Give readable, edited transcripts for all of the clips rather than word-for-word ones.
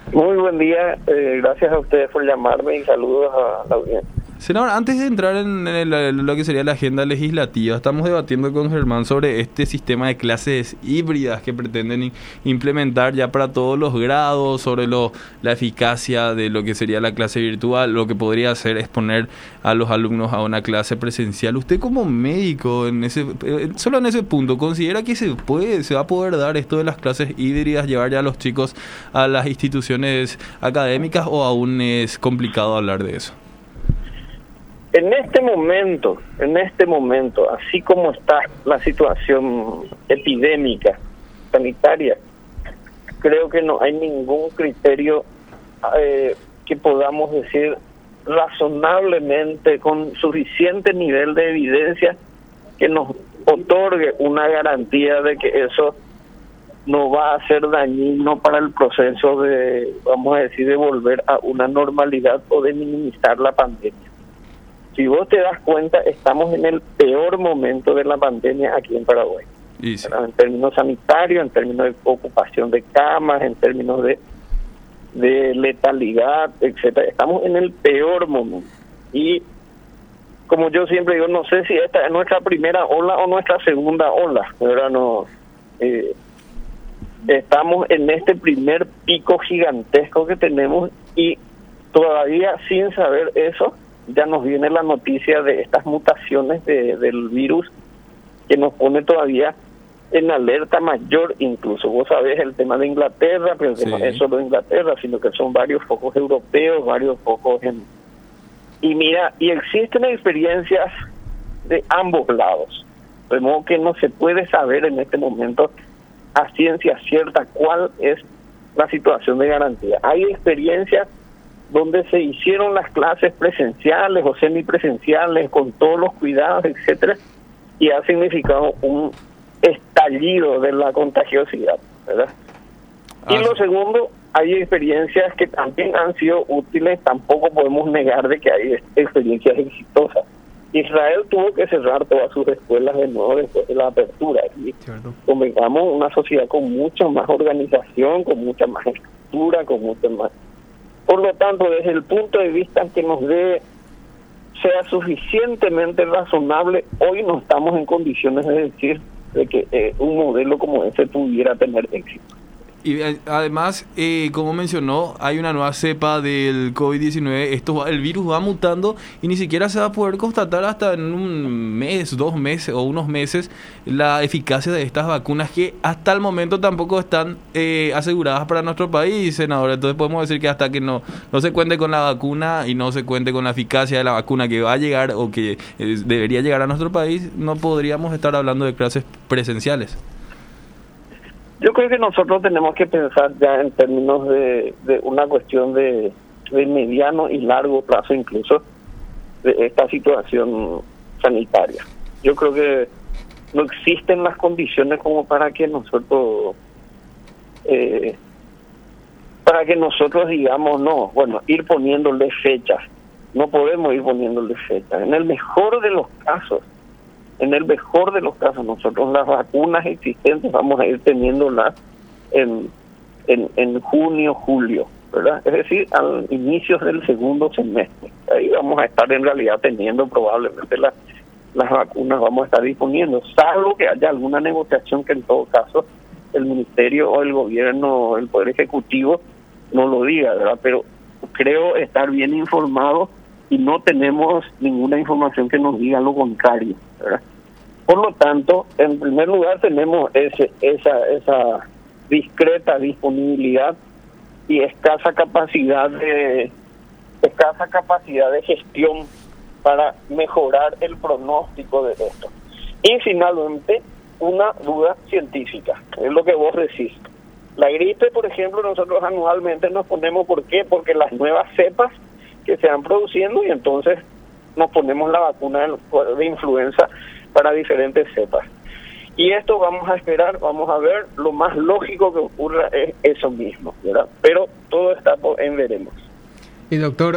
Muy buen día, gracias a ustedes por llamarme y saludos a la audiencia. Senador, antes de entrar en lo que sería la agenda legislativa, estamos debatiendo con Germán sobre este sistema de clases híbridas que pretenden implementar ya para todos los grados, sobre la eficacia de lo que sería la clase virtual, lo que podría hacer es poner a los alumnos a una clase presencial. Usted como médico, solo en ese punto, ¿considera que se va a poder dar esto de las clases híbridas, llevar ya a los chicos a las instituciones académicas, o aún es complicado hablar de eso? En este momento, así como está la situación epidémica, sanitaria, creo que no hay ningún criterio que podamos decir razonablemente, con suficiente nivel de evidencia, que nos otorgue una garantía de que eso no va a ser dañino para el proceso de, vamos a decir, de volver a una normalidad o de minimizar la pandemia. Si vos te das cuenta, estamos en el peor momento de la pandemia aquí en Paraguay. Sí. En términos sanitarios, en términos de ocupación de camas, en términos de letalidad, etcétera. Estamos en el peor momento. Y como yo siempre digo, no sé si esta es nuestra primera ola o nuestra segunda ola. Ahora estamos en este primer pico gigantesco que tenemos, y todavía sin saber eso, ya nos viene la noticia de estas mutaciones del virus, que nos pone todavía en alerta mayor. Incluso vos sabés el tema de Inglaterra, pero sí, no es solo Inglaterra, sino que son varios focos europeos, varios focos y mira, y existen experiencias de ambos lados, de modo que no se puede saber en este momento a ciencia cierta cuál es la situación de garantía. Hay experiencias donde se hicieron las clases presenciales o semipresenciales con todos los cuidados, etcétera, y ha significado un estallido de la contagiosidad, ¿verdad? Y lo segundo, hay experiencias que también han sido útiles, tampoco podemos negar de que hay experiencias exitosas. Israel tuvo que cerrar todas sus escuelas de nuevo después de la apertura, y convengamos una sociedad con mucha más organización, con mucha más estructura, con mucha más. Por lo tanto, desde el punto de vista que nos sea suficientemente razonable, hoy no estamos en condiciones de decir de que un modelo como ese pudiera tener éxito. Y además, como mencionó, hay una nueva cepa del COVID-19. El virus va mutando y ni siquiera se va a poder constatar hasta en un mes, 2 meses o unos meses la eficacia de estas vacunas, que hasta el momento tampoco están aseguradas para nuestro país, senador. Entonces podemos decir que hasta que no se cuente con la vacuna y no se cuente con la eficacia de la vacuna que va a llegar o que debería llegar a nuestro país, no podríamos estar hablando de clases presenciales. Yo creo que nosotros tenemos que pensar ya en términos de una cuestión de mediano y largo plazo, incluso, de esta situación sanitaria. Yo creo que no existen las condiciones como para que nosotros digamos, ir poniéndole fechas. No podemos ir poniéndole fechas. En el mejor de los casos, nosotros las vacunas existentes vamos a ir teniéndolas en junio, julio, ¿verdad? Es decir, al inicio del segundo semestre. Ahí vamos a estar en realidad teniendo probablemente las vacunas, vamos a estar disponiendo, salvo que haya alguna negociación que en todo caso el Ministerio o el Gobierno, el Poder Ejecutivo, no lo diga, ¿verdad? Pero creo estar bien informado y no tenemos ninguna información que nos diga lo contrario, ¿verdad? Por lo tanto, en primer lugar tenemos esa discreta disponibilidad y escasa capacidad de gestión para mejorar el pronóstico de esto. Y finalmente, una duda científica, es lo que vos decís. La gripe, por ejemplo, nosotros anualmente nos ponemos, ¿por qué? Porque las nuevas cepas que se van produciendo, y entonces nos ponemos la vacuna de influenza para diferentes cepas. Y esto vamos a esperar, vamos a ver, lo más lógico que ocurra es eso mismo, ¿verdad? Pero todo está en veremos. Y doctor,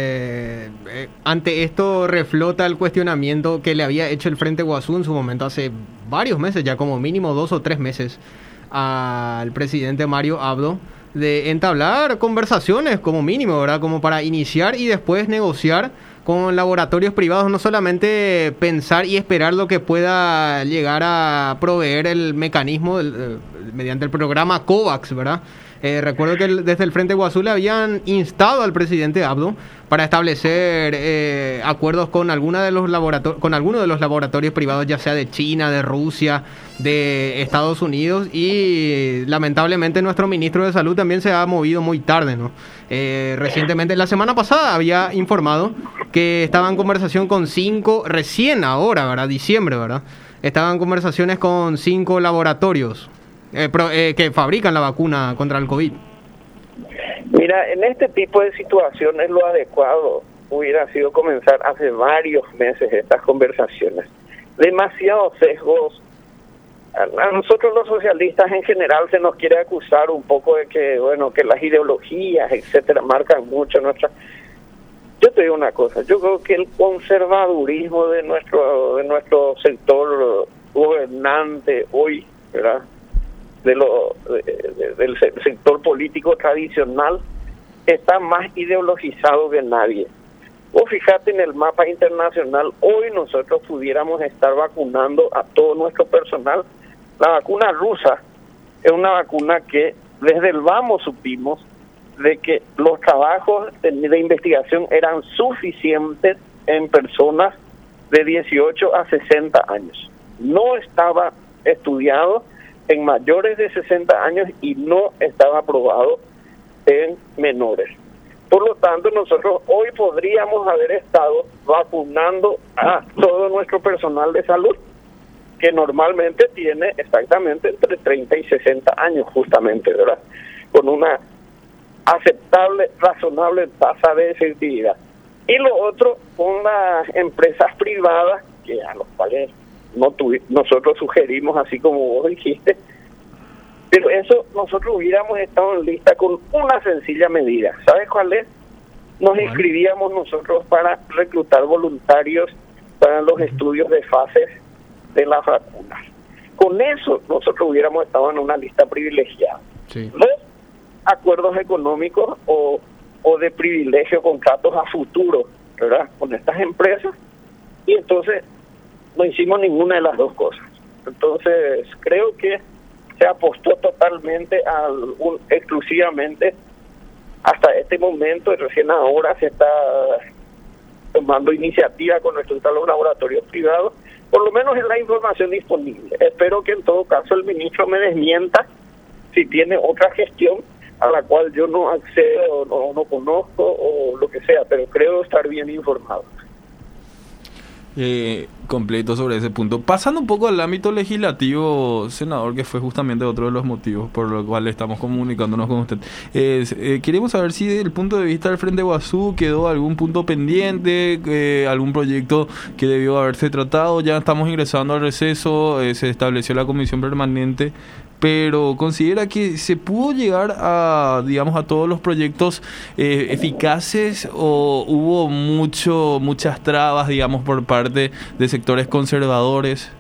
ante esto reflota el cuestionamiento que le había hecho el Frente Guazú en su momento, hace varios meses, ya como mínimo 2 o 3 meses, al presidente Mario Abdo, de entablar conversaciones como mínimo, ¿verdad? Como para iniciar y después negociar con laboratorios privados, no solamente pensar y esperar lo que pueda llegar a proveer el mecanismo mediante el programa COVAX, ¿verdad? Recuerdo que desde el Frente Guazú le habían instado al presidente Abdo para establecer acuerdos con algunos de los laboratorios privados, ya sea de China, de Rusia, de Estados Unidos, y lamentablemente nuestro ministro de Salud también se ha movido muy tarde, ¿no? Recientemente, la semana pasada, había informado que estaba en conversación con 5, recién ahora, ¿verdad? Diciembre, ¿verdad? Estaba en conversaciones con 5 laboratorios que fabrican la vacuna contra el COVID. Mira, en este tipo de situaciones lo adecuado hubiera sido comenzar hace varios meses estas conversaciones. Demasiados sesgos. A nosotros los socialistas en general se nos quiere acusar un poco de que, bueno, que las ideologías, etcétera, marcan mucho nuestra... Yo te digo una cosa, yo creo que el conservadurismo de nuestro sector gobernante hoy, ¿verdad?, del sector político tradicional, está más ideologizado que nadie. Vos fíjate en el mapa internacional, hoy nosotros pudiéramos estar vacunando a todo nuestro personal. La vacuna rusa es una vacuna que desde el vamos supimos de que los trabajos de investigación eran suficientes en personas de 18 a 60 años. No estaba estudiado en mayores de 60 años y no estaba aprobado en menores. Por lo tanto, nosotros hoy podríamos haber estado vacunando a todo nuestro personal de salud, que normalmente tiene exactamente entre 30 y 60 años, justamente, ¿verdad?, con una aceptable, razonable tasa de efectividad. Y lo otro, con las empresas privadas, que a los cuales nosotros sugerimos, así como vos dijiste, pero eso nosotros hubiéramos estado en lista con una sencilla medida. ¿Sabes cuál es? Nos inscribíamos nosotros para reclutar voluntarios para los estudios de fases de las vacunas. Con eso nosotros hubiéramos estado en una lista privilegiada. Sí. Los acuerdos económicos o de privilegio, contratos a futuro, ¿verdad?, con estas empresas, y entonces no hicimos ninguna de las dos cosas. Entonces creo que se apostó totalmente exclusivamente hasta este momento, y recién ahora se está tomando iniciativa con respecto a los laboratorios privados, por lo menos es la información disponible. Espero que en todo caso el ministro me desmienta si tiene otra gestión a la cual yo no accedo o no conozco o lo que sea, pero creo estar bien informado. Completo sobre ese punto. Pasando un poco al ámbito legislativo, senador, que fue justamente otro de los motivos por los cuales estamos comunicándonos con usted. Queremos saber si desde el punto de vista del Frente Guazú quedó algún punto pendiente, algún proyecto que debió haberse tratado. Ya estamos ingresando al receso, se estableció la comisión permanente, pero considera que se pudo llegar a, digamos, a todos los proyectos eficaces, o hubo muchas trabas, digamos, por parte de sectores conservadores.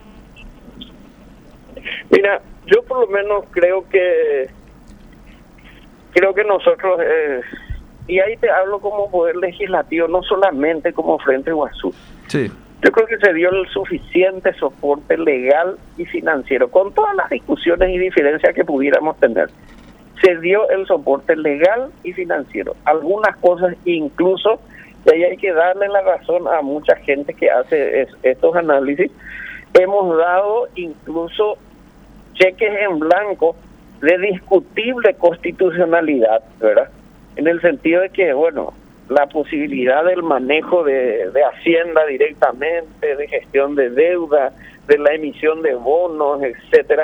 Mira, yo por lo menos creo que nosotros, y ahí te hablo como poder legislativo, no solamente como Frente Guazú. Sí. Yo creo que se dio el suficiente soporte legal y financiero, con todas las discusiones y diferencias que pudiéramos tener. Se dio el soporte legal y financiero. Algunas cosas incluso, y ahí hay que darle la razón a mucha gente que hace estos análisis, hemos dado incluso cheques en blanco de discutible constitucionalidad, ¿verdad? En el sentido de que, bueno, la posibilidad del manejo de Hacienda directamente, de gestión de deuda, de la emisión de bonos, etcétera,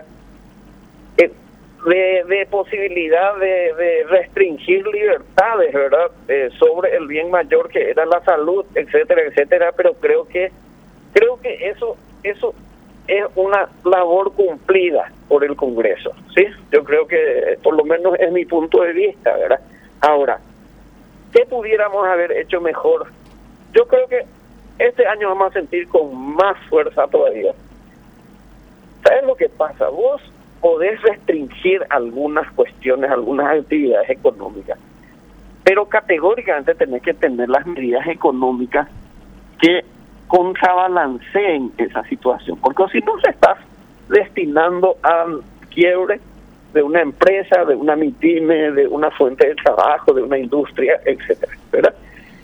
de posibilidad de restringir libertades, ¿verdad?, sobre el bien mayor que era la salud, etcétera, etcétera. Pero creo que eso es una labor cumplida por el Congreso, ¿sí? Yo creo que, por lo menos es mi punto de vista, ¿verdad? Ahora, ¿qué pudiéramos haber hecho mejor? Yo creo que este año vamos a sentir con más fuerza todavía. ¿Sabes lo que pasa? Vos podés restringir algunas cuestiones, algunas actividades económicas, pero categóricamente tenés que tener las medidas económicas que contrabalanceen esa situación, porque si no se estás destinando al quiebre de una empresa, de una MIPYME, de una fuente de trabajo, de una industria, etcétera, ¿verdad?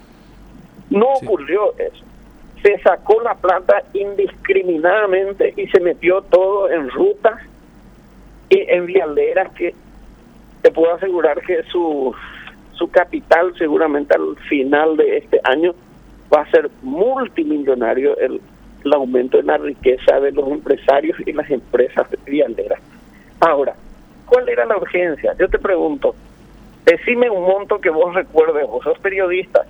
No ocurrió eso. Se sacó la plata indiscriminadamente y se metió todo en rutas y en vialeras que te puedo asegurar que su capital seguramente al final de este año va a ser multimillonario el aumento de la riqueza de los empresarios y las empresas vialeras. Ahora, ¿cuál era la urgencia? Yo te pregunto, decime un monto que vos recuerdes, vos sos periodista,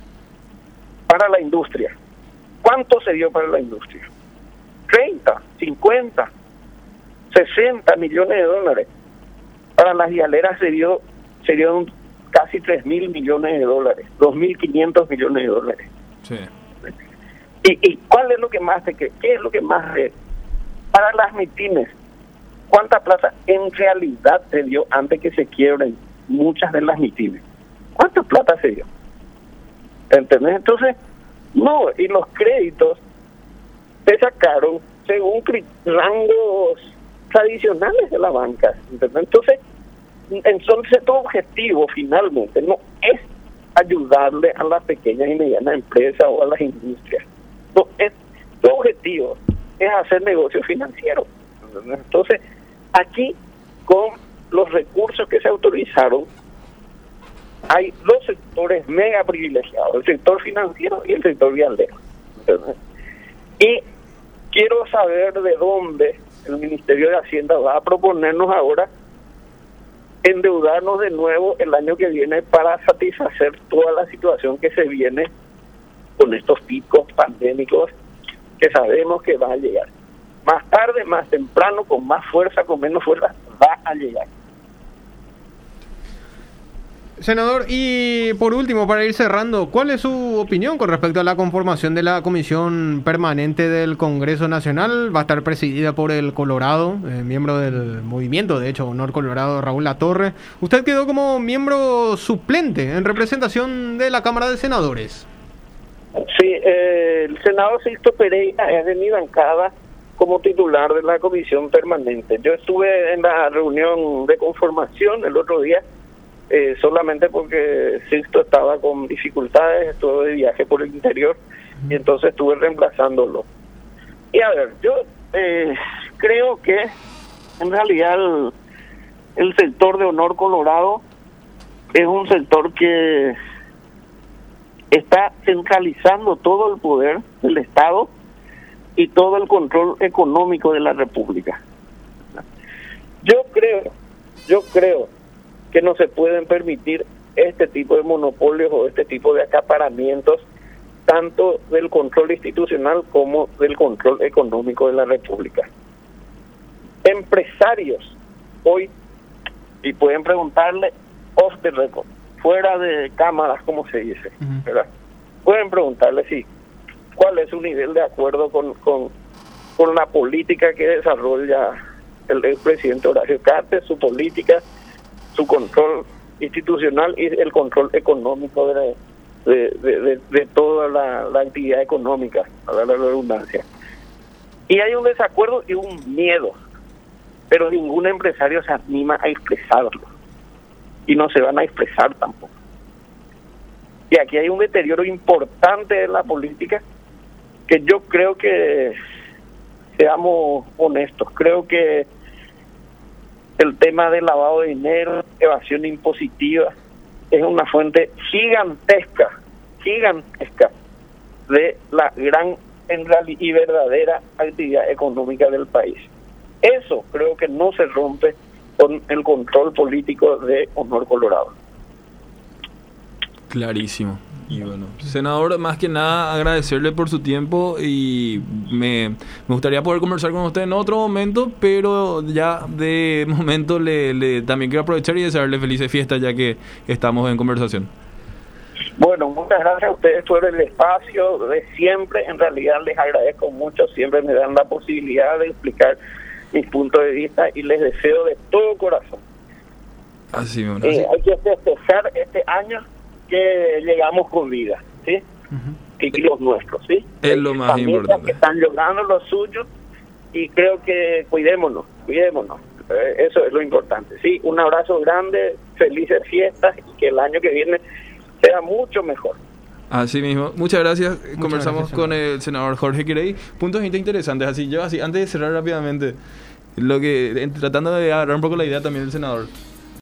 para la industria. ¿Cuánto se dio para la industria? 30, 50, 60 millones de dólares. Para las vialeras se dio casi 3.000 millones de dólares, 2.500 millones de dólares. Sí. ¿Y cuál es lo que más qué es lo que más para las MIPYMES? ¿Cuánta plata en realidad se dio antes que se quiebren muchas de las MIPYMES? ¿Cuánta plata se dio? ¿Entendés? Entonces, no, y los créditos se sacaron según rangos tradicionales de la banca, ¿entendés? Entonces tu objetivo finalmente no es ayudarle a las pequeñas y medianas empresas o a las industrias. No, tu objetivo es hacer negocio financiero. Entonces, aquí con los recursos que se autorizaron, hay dos sectores mega privilegiados, el sector financiero y el sector vialero. Y quiero saber de dónde el Ministerio de Hacienda va a proponernos ahora endeudarnos de nuevo el año que viene para satisfacer toda la situación que se viene con estos picos pandémicos que sabemos que va a llegar. Más tarde, más temprano, con más fuerza, con menos fuerza, va a llegar. Senador, y por último, para ir cerrando, ¿cuál es su opinión con respecto a la conformación de la Comisión Permanente del Congreso Nacional? Va a estar presidida por el Colorado, miembro del movimiento, de hecho, Honor Colorado, Raúl Latorre. Usted quedó como miembro suplente en representación de la Cámara de Senadores. Sí, el senador Sixto Pereira es de mi bancada como titular de la Comisión Permanente. Yo estuve en la reunión de conformación el otro día, solamente porque Sixto estaba con dificultades, estuvo de viaje por el interior y entonces estuve reemplazándolo. Y a ver, yo creo que en realidad el sector de Honor Colorado es un sector que está centralizando todo el poder del Estado y todo el control económico de la República. Yo creo que no se pueden permitir este tipo de monopolios o este tipo de acaparamientos, tanto del control institucional como del control económico de la República. Empresarios hoy, y pueden preguntarle off the record, fuera de cámaras, como se dice, ¿verdad? Pueden preguntarle cuál es su nivel de acuerdo con la política que desarrolla el expresidente Horacio Cartes, su política, su control institucional y el control económico de toda la actividad económica, para la redundancia. Y hay un desacuerdo y un miedo, pero ningún empresario se anima a expresarlo, y no se van a expresar tampoco. Y aquí hay un deterioro importante de la política que yo creo que, seamos honestos, creo que el tema del lavado de dinero, evasión impositiva, es una fuente gigantesca de la gran y verdadera actividad económica del país. Eso creo que no se rompe con el control político de Honor Colorado. Clarísimo. Y bueno, senador, más que nada agradecerle por su tiempo y me gustaría poder conversar con usted en otro momento, pero ya de momento también quiero aprovechar y desearle felices fiestas ya que estamos en conversación. Bueno, muchas gracias a ustedes por el espacio de siempre. En realidad les agradezco mucho, siempre me dan la posibilidad de explicar mi punto de vista, y les deseo de todo corazón. Así mismo. Hay que festejar este año que llegamos con vida, ¿sí? Y los nuestros, ¿sí? Es lo más importante. Que están logrando lo suyo, y creo que cuidémonos. Eso es lo importante, ¿sí? Un abrazo grande, felices fiestas, y que el año que viene sea mucho mejor. Así mismo, muchas gracias. Conversamos con el senador Jorge Querey. Puntos interesantes. Así, antes de cerrar rápidamente, tratando de agarrar un poco la idea también del senador.